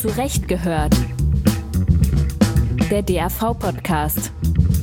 Zu Recht gehört. Der DAV-Podcast.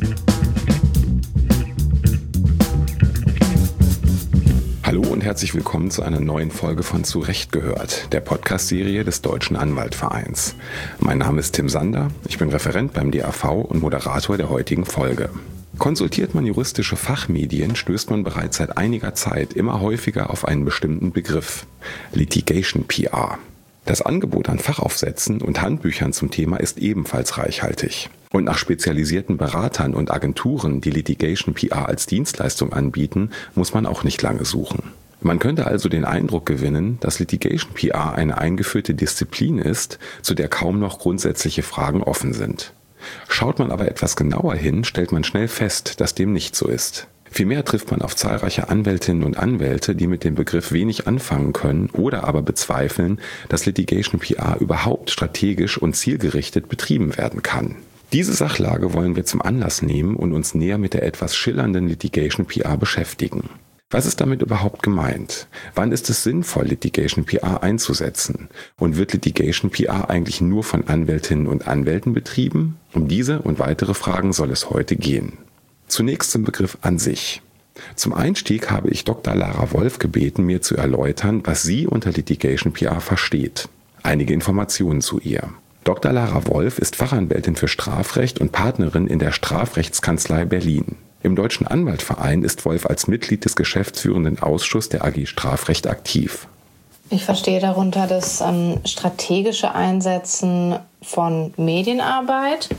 Hallo und herzlich willkommen zu einer neuen Folge von Zu Recht gehört, der Podcast-Serie des Deutschen Anwaltvereins. Mein Name ist Tim Sander, ich bin Referent beim DAV und Moderator der heutigen Folge. Konsultiert man juristische Fachmedien, stößt man bereits seit einiger Zeit immer häufiger auf einen bestimmten Begriff: Litigation PR. Das Angebot an Fachaufsätzen und Handbüchern zum Thema ist ebenfalls reichhaltig. Und nach spezialisierten Beratern und Agenturen, die Litigation PR als Dienstleistung anbieten, muss man auch nicht lange suchen. Man könnte also den Eindruck gewinnen, dass Litigation PR eine eingeführte Disziplin ist, zu der kaum noch grundsätzliche Fragen offen sind. Schaut man aber etwas genauer hin, stellt man schnell fest, dass dem nicht so ist. Vielmehr trifft man auf zahlreiche Anwältinnen und Anwälte, die mit dem Begriff wenig anfangen können oder aber bezweifeln, dass Litigation PR überhaupt strategisch und zielgerichtet betrieben werden kann. Diese Sachlage wollen wir zum Anlass nehmen und uns näher mit der etwas schillernden Litigation PR beschäftigen. Was ist damit überhaupt gemeint? Wann ist es sinnvoll, Litigation PR einzusetzen? Und wird Litigation PR eigentlich nur von Anwältinnen und Anwälten betrieben? Um diese und weitere Fragen soll es heute gehen. Zunächst zum Begriff an sich. Zum Einstieg habe ich Dr. Lara Wolf gebeten, mir zu erläutern, was sie unter Litigation PR versteht. Einige Informationen zu ihr. Dr. Lara Wolf ist Fachanwältin für Strafrecht und Partnerin in der Strafrechtskanzlei Berlin. Im Deutschen Anwaltverein ist Wolf als Mitglied des geschäftsführenden Ausschusses der AG Strafrecht aktiv. Ich verstehe darunter das strategische Einsetzen von Medienarbeit,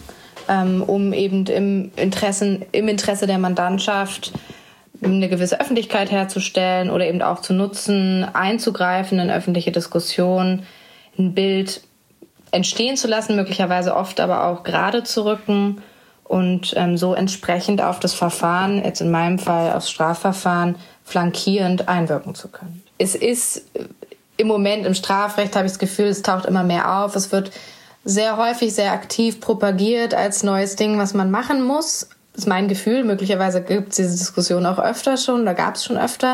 um eben im Interesse der Mandantschaft eine gewisse Öffentlichkeit herzustellen oder eben auch zu nutzen, einzugreifen in öffentliche Diskussionen, ein Bild entstehen zu lassen, möglicherweise oft aber auch gerade zu rücken und so entsprechend auf das Verfahren, jetzt in meinem Fall aufs Strafverfahren, flankierend einwirken zu können. Es ist im Moment im Strafrecht, habe ich das Gefühl, es taucht immer mehr auf. Es wird sehr häufig, sehr aktiv propagiert als neues Ding, was man machen muss. Das ist mein Gefühl. Möglicherweise gibt es diese Diskussion auch öfter schon, da gab es schon öfter.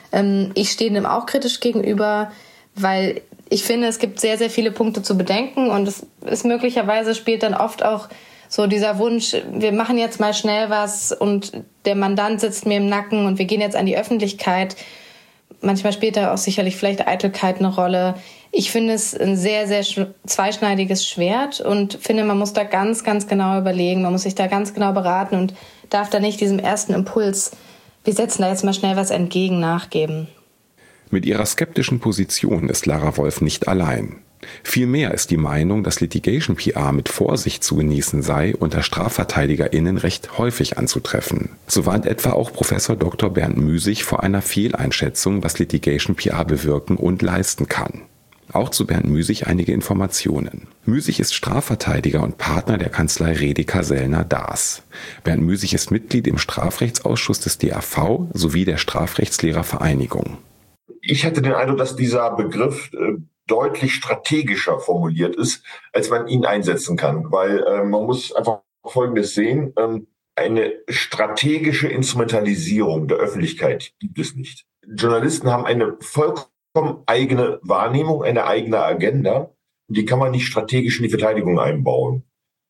Ich stehe dem auch kritisch gegenüber, weil ich finde, es gibt sehr, sehr viele Punkte zu bedenken und es ist möglicherweise spielt dann oft auch so dieser Wunsch, wir machen jetzt mal schnell was und der Mandant sitzt mir im Nacken und wir gehen jetzt an die Öffentlichkeit. Manchmal spielt da auch sicherlich vielleicht Eitelkeit eine Rolle. Ich finde es ein sehr, sehr zweischneidiges Schwert und finde, man muss da ganz, ganz genau überlegen. Man muss sich da ganz genau beraten und darf da nicht diesem ersten Impuls, wir setzen da jetzt mal schnell was entgegen, nachgeben. Mit ihrer skeptischen Position ist Lara Wolf nicht allein. Vielmehr ist die Meinung, dass Litigation PR mit Vorsicht zu genießen sei, unter StrafverteidigerInnen recht häufig anzutreffen. So warnt etwa auch Professor Dr. Bernd Müßig vor einer Fehleinschätzung, was Litigation PR bewirken und leisten kann. Auch zu Bernd Müßig einige Informationen. Müßig ist Strafverteidiger und Partner der Kanzlei Redeker Sellner Daas. Bernd Müßig ist Mitglied im Strafrechtsausschuss des DAV sowie der Strafrechtslehrervereinigung. Ich hatte den Eindruck, dass dieser Begriff deutlich strategischer formuliert ist, als man ihn einsetzen kann. Weil man muss einfach Folgendes sehen. Eine strategische Instrumentalisierung der Öffentlichkeit gibt es nicht. Journalisten haben eine vollkommen eigene Wahrnehmung, eine eigene Agenda. Die kann man nicht strategisch in die Verteidigung einbauen.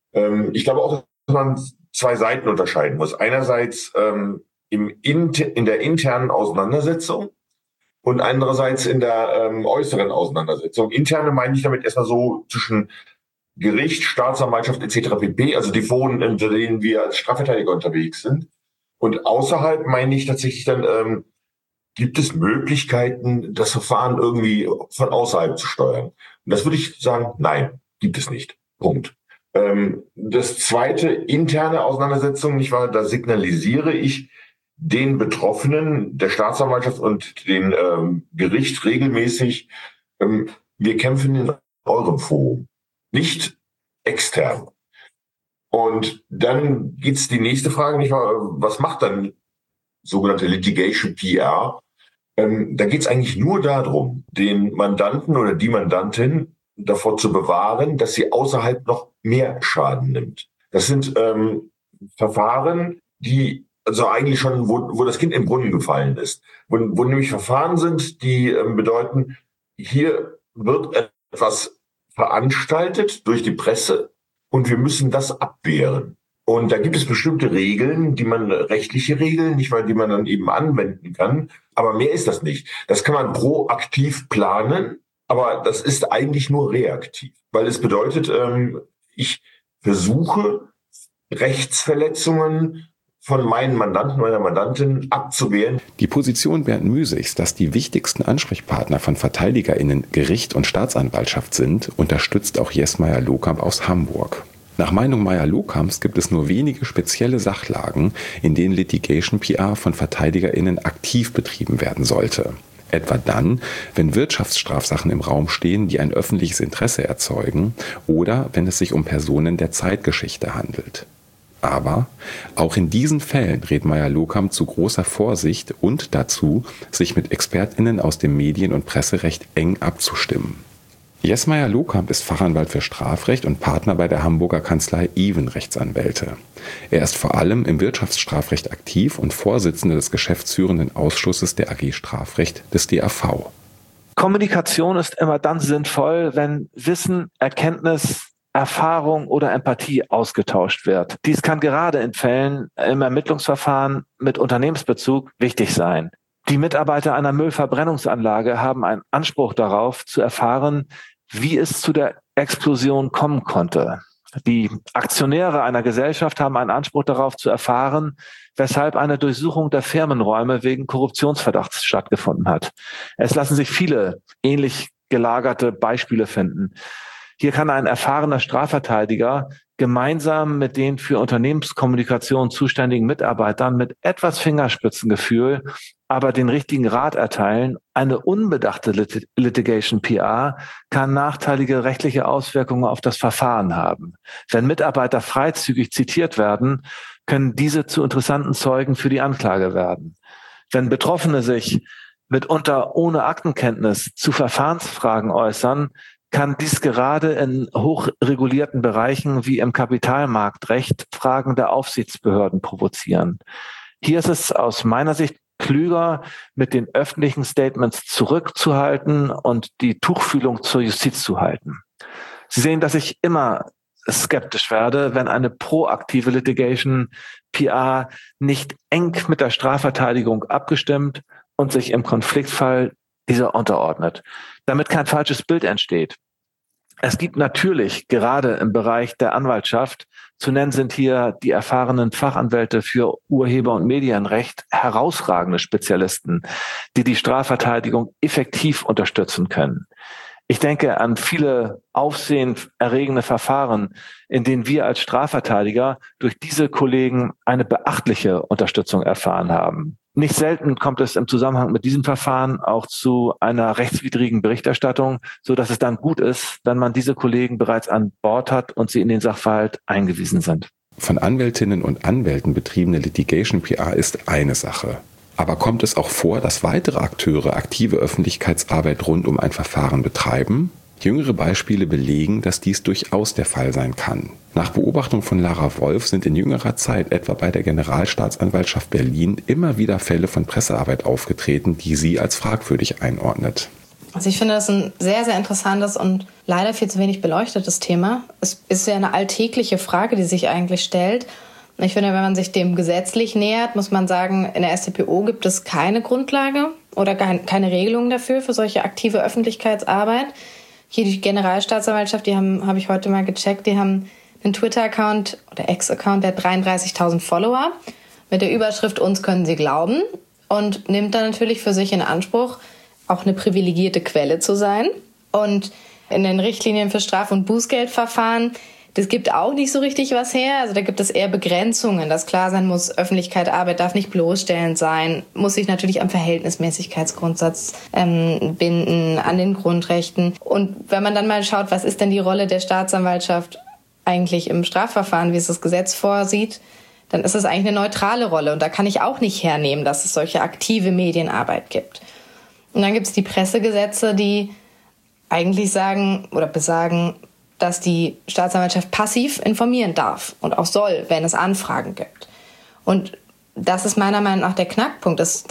Ich glaube auch, dass man zwei Seiten unterscheiden muss. Einerseits in der internen Auseinandersetzung und andererseits in der äußeren Auseinandersetzung. Interne meine ich damit erstmal so zwischen Gericht, Staatsanwaltschaft etc. pp., also die Foren, unter denen wir als Strafverteidiger unterwegs sind. Und außerhalb meine ich tatsächlich dann, gibt es Möglichkeiten, das Verfahren irgendwie von außerhalb zu steuern. Und das würde ich sagen, nein, gibt es nicht. Punkt. Das zweite, interne Auseinandersetzung, nicht wahr, da signalisiere ich den Betroffenen, der Staatsanwaltschaft und den Gericht regelmäßig, wir kämpfen in eurem Forum, nicht extern. Und dann geht's die nächste Frage, nicht wahr, was macht dann sogenannte Litigation PR? Da geht's eigentlich nur darum, den Mandanten oder die Mandantin davor zu bewahren, dass sie außerhalb noch mehr Schaden nimmt. Das sind Verfahren, die also eigentlich schon, wo das Kind im Brunnen gefallen ist. Wo nämlich Verfahren sind, die bedeuten, hier wird etwas veranstaltet durch die Presse und wir müssen das abwehren. Und da gibt es bestimmte Regeln, rechtliche Regeln, nicht wahr, die man dann eben anwenden kann. Aber mehr ist das nicht. Das kann man proaktiv planen, aber das ist eigentlich nur reaktiv. Weil es bedeutet, ich versuche, Rechtsverletzungen von meinen Mandanten, meiner Mandantin abzuwehren. Die Position Bernd Müsigs, dass die wichtigsten Ansprechpartner von VerteidigerInnen Gericht und Staatsanwaltschaft sind, unterstützt auch Jes Meyer-Lohkamp aus Hamburg. Nach Meinung Meyer-Lohkamps gibt es nur wenige spezielle Sachlagen, in denen Litigation PR von VerteidigerInnen aktiv betrieben werden sollte. Etwa dann, wenn Wirtschaftsstrafsachen im Raum stehen, die ein öffentliches Interesse erzeugen, oder wenn es sich um Personen der Zeitgeschichte handelt. Aber auch in diesen Fällen rät Meyer-Lohkamp zu großer Vorsicht und dazu, sich mit ExpertInnen aus dem Medien- und Presserecht eng abzustimmen. Jes Meyer-Lohkamp ist Fachanwalt für Strafrecht und Partner bei der Hamburger Kanzlei Even Rechtsanwälte. Er ist vor allem im Wirtschaftsstrafrecht aktiv und Vorsitzender des geschäftsführenden Ausschusses der AG Strafrecht des DAV. Kommunikation ist immer dann sinnvoll, wenn Wissen, Erkenntnis, Erfahrung oder Empathie ausgetauscht wird. Dies kann gerade in Fällen im Ermittlungsverfahren mit Unternehmensbezug wichtig sein. Die Mitarbeiter einer Müllverbrennungsanlage haben einen Anspruch darauf, zu erfahren, wie es zu der Explosion kommen konnte. Die Aktionäre einer Gesellschaft haben einen Anspruch darauf, zu erfahren, weshalb eine Durchsuchung der Firmenräume wegen Korruptionsverdachts stattgefunden hat. Es lassen sich viele ähnlich gelagerte Beispiele finden. Hier kann ein erfahrener Strafverteidiger gemeinsam mit den für Unternehmenskommunikation zuständigen Mitarbeitern mit etwas Fingerspitzengefühl aber den richtigen Rat erteilen. Eine unbedachte Litigation PR kann nachteilige rechtliche Auswirkungen auf das Verfahren haben. Wenn Mitarbeiter freizügig zitiert werden, können diese zu interessanten Zeugen für die Anklage werden. Wenn Betroffene sich mitunter ohne Aktenkenntnis zu Verfahrensfragen äußern, kann dies gerade in hochregulierten Bereichen wie im Kapitalmarktrecht Fragen der Aufsichtsbehörden provozieren. Hier ist es aus meiner Sicht klüger, mit den öffentlichen Statements zurückzuhalten und die Tuchfühlung zur Justiz zu halten. Sie sehen, dass ich immer skeptisch werde, wenn eine proaktive Litigation PR nicht eng mit der Strafverteidigung abgestimmt und sich im Konfliktfall dieser unterordnet, damit kein falsches Bild entsteht. Es gibt natürlich gerade im Bereich der Anwaltschaft, zu nennen sind hier die erfahrenen Fachanwälte für Urheber- und Medienrecht, herausragende Spezialisten, die die Strafverteidigung effektiv unterstützen können. Ich denke an viele aufsehenerregende Verfahren, in denen wir als Strafverteidiger durch diese Kollegen eine beachtliche Unterstützung erfahren haben. Nicht selten kommt es im Zusammenhang mit diesem Verfahren auch zu einer rechtswidrigen Berichterstattung, so dass es dann gut ist, wenn man diese Kollegen bereits an Bord hat und sie in den Sachverhalt eingewiesen sind. Von Anwältinnen und Anwälten betriebene Litigation PR ist eine Sache. Aber kommt es auch vor, dass weitere Akteure aktive Öffentlichkeitsarbeit rund um ein Verfahren betreiben? Jüngere Beispiele belegen, dass dies durchaus der Fall sein kann. Nach Beobachtung von Lara Wolf sind in jüngerer Zeit etwa bei der Generalstaatsanwaltschaft Berlin immer wieder Fälle von Pressearbeit aufgetreten, die sie als fragwürdig einordnet. Also ich finde das ein sehr, sehr interessantes und leider viel zu wenig beleuchtetes Thema. Es ist ja eine alltägliche Frage, die sich eigentlich stellt. Ich finde, wenn man sich dem gesetzlich nähert, muss man sagen, in der StPO gibt es keine Grundlage oder keine Regelung dafür, für solche aktive Öffentlichkeitsarbeit. Hier die Generalstaatsanwaltschaft, habe ich heute mal gecheckt, die haben einen Twitter-Account oder Ex-Account, der hat 33.000 Follower mit der Überschrift "Uns können Sie glauben" und nimmt dann natürlich für sich in Anspruch, auch eine privilegierte Quelle zu sein. Und in den Richtlinien für Straf- und Bußgeldverfahren, das gibt auch nicht so richtig was her. Also da gibt es eher Begrenzungen, dass klar sein muss, Öffentlichkeitsarbeit darf nicht bloßstellend sein, muss sich natürlich am Verhältnismäßigkeitsgrundsatz binden, an den Grundrechten. Und wenn man dann mal schaut, was ist denn die Rolle der Staatsanwaltschaft eigentlich im Strafverfahren, wie es das Gesetz vorsieht, dann ist es eigentlich eine neutrale Rolle. Und da kann ich auch nicht hernehmen, dass es solche aktive Medienarbeit gibt. Und dann gibt es die Pressegesetze, die eigentlich sagen oder besagen, dass die Staatsanwaltschaft passiv informieren darf und auch soll, wenn es Anfragen gibt. Und das ist meiner Meinung nach der Knackpunkt. Es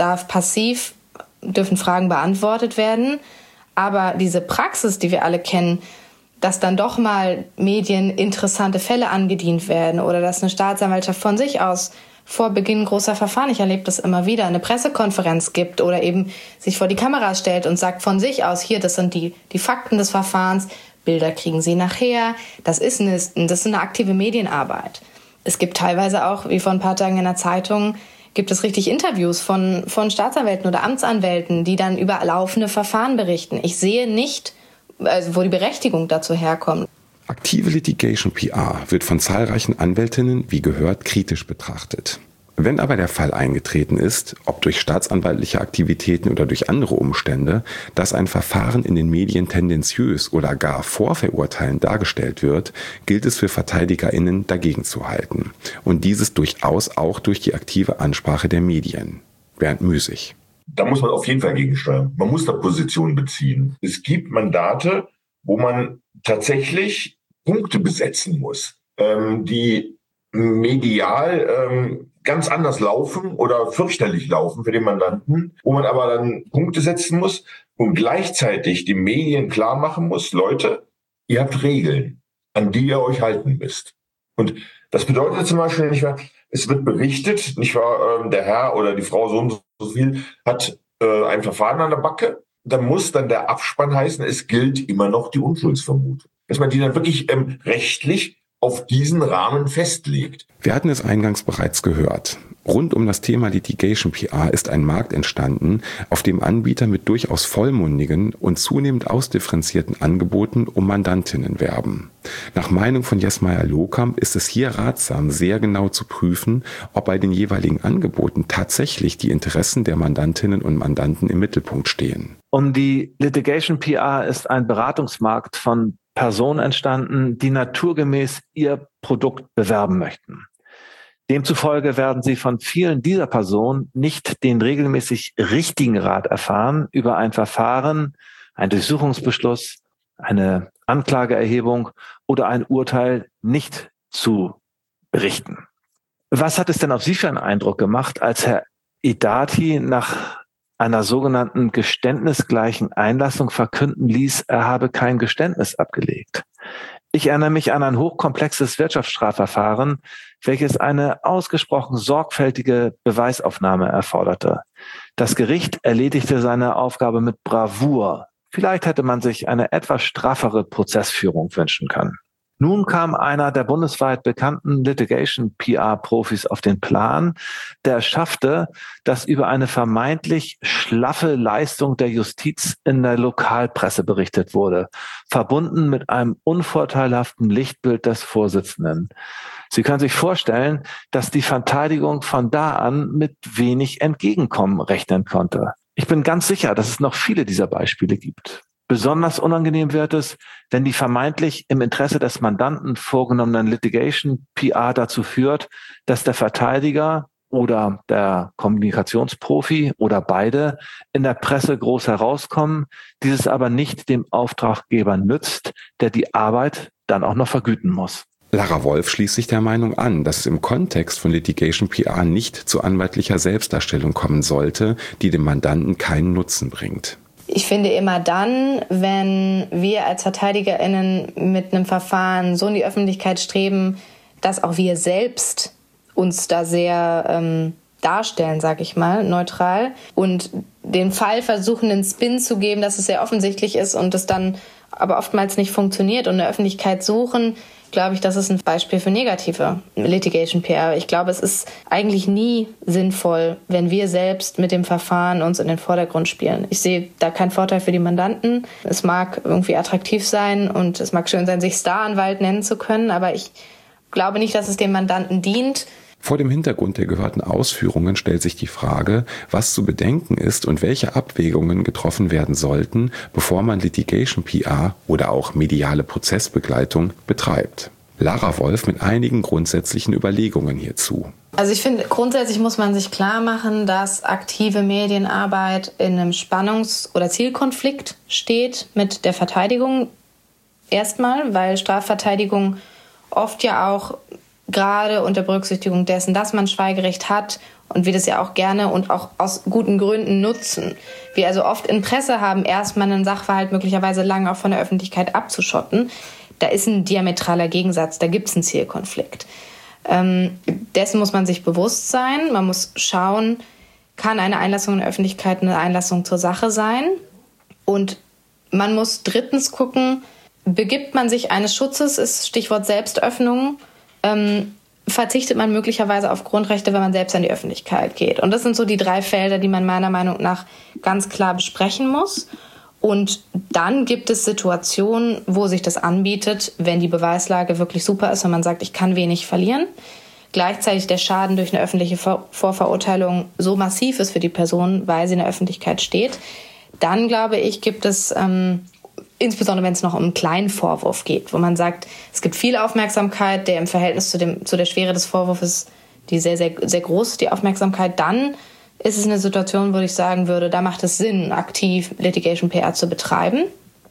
dürfen Fragen beantwortet werden, aber diese Praxis, die wir alle kennen, dass dann doch mal Medien interessante Fälle angedient werden oder dass eine Staatsanwaltschaft von sich aus vor Beginn großer Verfahren, ich erlebe das immer wieder, eine Pressekonferenz gibt oder eben sich vor die Kameras stellt und sagt von sich aus, hier, das sind die Fakten des Verfahrens, Bilder kriegen Sie nachher, das ist eine aktive Medienarbeit. Es gibt teilweise auch, wie vor ein paar Tagen in der Zeitung, gibt es richtig Interviews von Staatsanwälten oder Amtsanwälten, die dann über laufende Verfahren berichten. Ich sehe nicht, wo die Berechtigung dazu herkommt. Aktive Litigation PR wird von zahlreichen Anwältinnen, wie gehört, kritisch betrachtet. Wenn aber der Fall eingetreten ist, ob durch staatsanwaltliche Aktivitäten oder durch andere Umstände, dass ein Verfahren in den Medien tendenziös oder gar vorverurteilend dargestellt wird, gilt es für VerteidigerInnen dagegen zu halten. Und dieses durchaus auch durch die aktive Ansprache der Medien. Bernd Müßig. Da muss man auf jeden Fall gegensteuern. Man muss da Positionen beziehen. Es gibt Mandate, wo man tatsächlich Punkte besetzen muss, die medial ganz anders laufen oder fürchterlich laufen für den Mandanten, wo man aber dann Punkte setzen muss und gleichzeitig den Medien klar machen muss, Leute, ihr habt Regeln, an die ihr euch halten müsst. Und das bedeutet zum Beispiel, nicht wahr, es wird berichtet, nicht wahr, der Herr oder die Frau so und so viel hat ein Verfahren an der Backe, dann muss dann der Abspann heißen, es gilt immer noch die Unschuldsvermutung. Dass man die dann wirklich rechtlich auf diesen Rahmen festlegt. Wir hatten es eingangs bereits gehört. Rund um das Thema Litigation PR ist ein Markt entstanden, auf dem Anbieter mit durchaus vollmundigen und zunehmend ausdifferenzierten Angeboten um Mandantinnen werben. Nach Meinung von Jesmeier Lohkamp ist es hier ratsam, sehr genau zu prüfen, ob bei den jeweiligen Angeboten tatsächlich die Interessen der Mandantinnen und Mandanten im Mittelpunkt stehen. Um die Litigation PR ist ein Beratungsmarkt von Personen entstanden, die naturgemäß ihr Produkt bewerben möchten. Demzufolge werden sie von vielen dieser Personen nicht den regelmäßig richtigen Rat erfahren über ein Verfahren, einen Durchsuchungsbeschluss, eine Anklageerhebung oder ein Urteil nicht zu berichten. Was hat es denn auf Sie für einen Eindruck gemacht, als Herr Idati nach einer sogenannten geständnisgleichen Einlassung verkünden ließ, er habe kein Geständnis abgelegt? Ich erinnere mich an ein hochkomplexes Wirtschaftsstrafverfahren, welches eine ausgesprochen sorgfältige Beweisaufnahme erforderte. Das Gericht erledigte seine Aufgabe mit Bravour. Vielleicht hätte man sich eine etwas straffere Prozessführung wünschen können. Nun kam einer der bundesweit bekannten Litigation-PR-Profis auf den Plan, der es schaffte, dass über eine vermeintlich schlaffe Leistung der Justiz in der Lokalpresse berichtet wurde, verbunden mit einem unvorteilhaften Lichtbild des Vorsitzenden. Sie können sich vorstellen, dass die Verteidigung von da an mit wenig Entgegenkommen rechnen konnte. Ich bin ganz sicher, dass es noch viele dieser Beispiele gibt. Besonders unangenehm wird es, wenn die vermeintlich im Interesse des Mandanten vorgenommenen Litigation-PR dazu führt, dass der Verteidiger oder der Kommunikationsprofi oder beide in der Presse groß herauskommen, dieses aber nicht dem Auftraggeber nützt, der die Arbeit dann auch noch vergüten muss. Lara Wolf schließt sich der Meinung an, dass es im Kontext von Litigation PR nicht zu anwaltlicher Selbstdarstellung kommen sollte, die dem Mandanten keinen Nutzen bringt. Ich finde immer dann, wenn wir als VerteidigerInnen mit einem Verfahren so in die Öffentlichkeit streben, dass auch wir selbst uns da sehr darstellen, sag ich mal, neutral, und den Fall versuchen, einen Spin zu geben, dass es sehr offensichtlich ist und es dann aber oftmals nicht funktioniert und eine Öffentlichkeit suchen, glaube ich, das ist ein Beispiel für negative Litigation PR. Ich glaube, es ist eigentlich nie sinnvoll, wenn wir selbst mit dem Verfahren uns in den Vordergrund spielen. Ich sehe da keinen Vorteil für die Mandanten. Es mag irgendwie attraktiv sein und es mag schön sein, sich Staranwalt nennen zu können, aber ich glaube nicht, dass es dem Mandanten dient. Vor dem Hintergrund der gehörten Ausführungen stellt sich die Frage, was zu bedenken ist und welche Abwägungen getroffen werden sollten, bevor man Litigation PR oder auch mediale Prozessbegleitung betreibt. Lara Wolf mit einigen grundsätzlichen Überlegungen hierzu. Also ich finde, grundsätzlich muss man sich klar machen, dass aktive Medienarbeit in einem Spannungs- oder Zielkonflikt steht mit der Verteidigung. Erstmal, weil Strafverteidigung oft ja auch gerade unter Berücksichtigung dessen, dass man Schweigerecht hat und wir das ja auch gerne und auch aus guten Gründen nutzen. Wir also oft Interesse haben, erstmal einen Sachverhalt möglicherweise lange auch von der Öffentlichkeit abzuschotten. Da ist ein diametraler Gegensatz, da gibt es einen Zielkonflikt. Dessen muss man sich bewusst sein. Man muss schauen, kann eine Einlassung in der Öffentlichkeit eine Einlassung zur Sache sein? Und man muss drittens gucken, begibt man sich eines Schutzes, ist Stichwort Selbstöffnung, verzichtet man möglicherweise auf Grundrechte, wenn man selbst an die Öffentlichkeit geht. Und das sind so die 3 Felder, die man meiner Meinung nach ganz klar besprechen muss. Und dann gibt es Situationen, wo sich das anbietet, wenn die Beweislage wirklich super ist und man sagt, ich kann wenig verlieren. Gleichzeitig der Schaden durch eine öffentliche Vorverurteilung so massiv ist für die Person, weil sie in der Öffentlichkeit steht. Dann, glaube ich, gibt es, insbesondere wenn es noch um einen kleinen Vorwurf geht, wo man sagt, es gibt viel Aufmerksamkeit, der im Verhältnis zu der Schwere des Vorwurfs, die sehr, sehr, sehr groß ist, die Aufmerksamkeit, dann ist es eine Situation, wo ich sagen würde, da macht es Sinn, aktiv Litigation PR zu betreiben.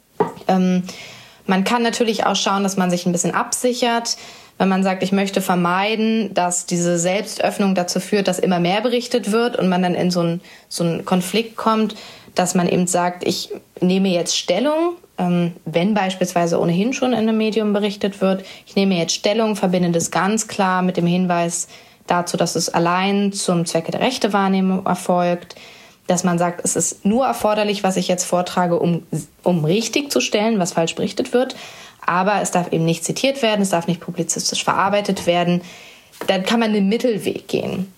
Man kann natürlich auch schauen, dass man sich ein bisschen absichert, wenn man sagt, ich möchte vermeiden, dass diese Selbstöffnung dazu führt, dass immer mehr berichtet wird und man dann in so einen Konflikt kommt, dass man eben sagt, ich nehme jetzt Stellung, wenn beispielsweise ohnehin schon in einem Medium berichtet wird, ich nehme jetzt Stellung, verbinde das ganz klar mit dem Hinweis dazu, dass es allein zum Zwecke der Rechtewahrnehmung erfolgt, dass man sagt, es ist nur erforderlich, was ich jetzt vortrage, um richtig zu stellen, was falsch berichtet wird, aber es darf eben nicht zitiert werden, es darf nicht publizistisch verarbeitet werden. Dann kann man den Mittelweg gehen.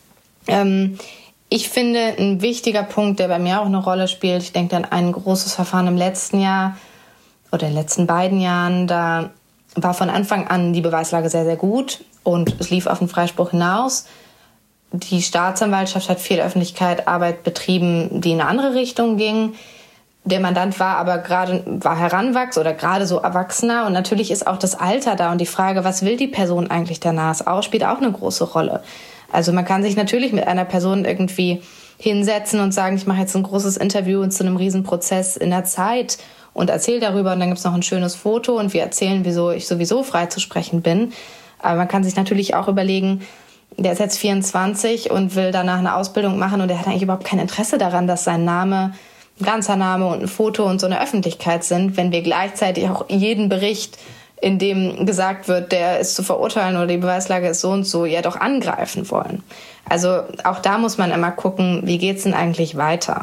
Ich finde, ein wichtiger Punkt, der bei mir auch eine Rolle spielt, ich denke an ein großes Verfahren im letzten Jahr oder in den letzten beiden Jahren, da war von Anfang an die Beweislage sehr, sehr gut und es lief auf den Freispruch hinaus. Die Staatsanwaltschaft hat viel Öffentlichkeitsarbeit betrieben, die in eine andere Richtung ging. Der Mandant war aber war heranwachsend oder gerade so erwachsener und natürlich ist auch das Alter da und die Frage, was will die Person eigentlich danach aus, spielt auch eine große Rolle. Also man kann sich natürlich mit einer Person irgendwie hinsetzen und sagen, ich mache jetzt ein großes Interview zu einem Riesenprozess in der Zeit und erzähle darüber und dann gibt es noch ein schönes Foto und wir erzählen, wieso ich sowieso frei zu sprechen bin. Aber man kann sich natürlich auch überlegen, der ist jetzt 24 und will danach eine Ausbildung machen und er hat eigentlich überhaupt kein Interesse daran, dass sein Name, ein ganzer Name und ein Foto und so eine Öffentlichkeit sind, wenn wir gleichzeitig auch jeden Bericht, in dem gesagt wird, der ist zu verurteilen oder die Beweislage ist so und so, ja doch angreifen wollen. Also auch da muss man immer gucken, wie geht's denn eigentlich weiter?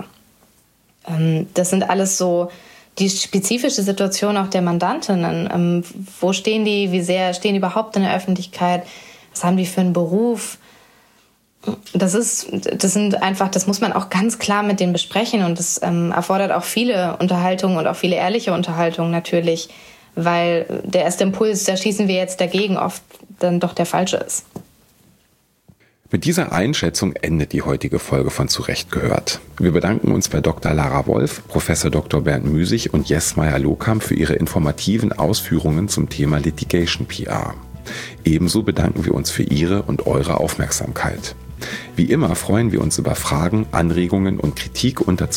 Das sind alles so die spezifische Situation auch der Mandantinnen. Wo stehen die? Wie sehr stehen die überhaupt in der Öffentlichkeit? Was haben die für einen Beruf? Das muss man auch ganz klar mit denen besprechen und das erfordert auch viele Unterhaltungen und auch viele ehrliche Unterhaltungen natürlich, weil der erste Impuls, da schießen wir jetzt dagegen, oft dann doch der falsche ist. Mit dieser Einschätzung endet die heutige Folge von Zurecht gehört. Wir bedanken uns bei Dr. Lara Wolf, Professor Dr. Bernd Müßig und Jess Meyer-Lohkamp für ihre informativen Ausführungen zum Thema Litigation PR. Ebenso bedanken wir uns für Ihre und eure Aufmerksamkeit. Wie immer freuen wir uns über Fragen, Anregungen und Kritik unter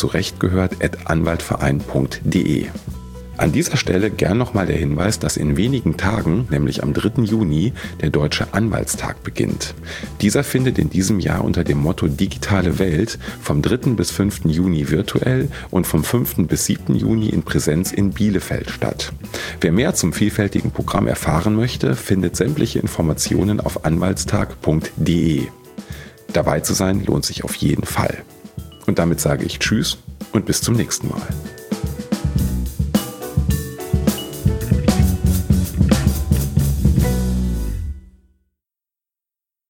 zurechtgehört@anwaltverein.de. An dieser Stelle gern nochmal der Hinweis, dass in wenigen Tagen, nämlich am 3. Juni, der Deutsche Anwaltstag beginnt. Dieser findet in diesem Jahr unter dem Motto Digitale Welt vom 3. bis 5. Juni virtuell und vom 5. bis 7. Juni in Präsenz in Bielefeld statt. Wer mehr zum vielfältigen Programm erfahren möchte, findet sämtliche Informationen auf anwaltstag.de. Dabei zu sein lohnt sich auf jeden Fall. Und damit sage ich Tschüss und bis zum nächsten Mal.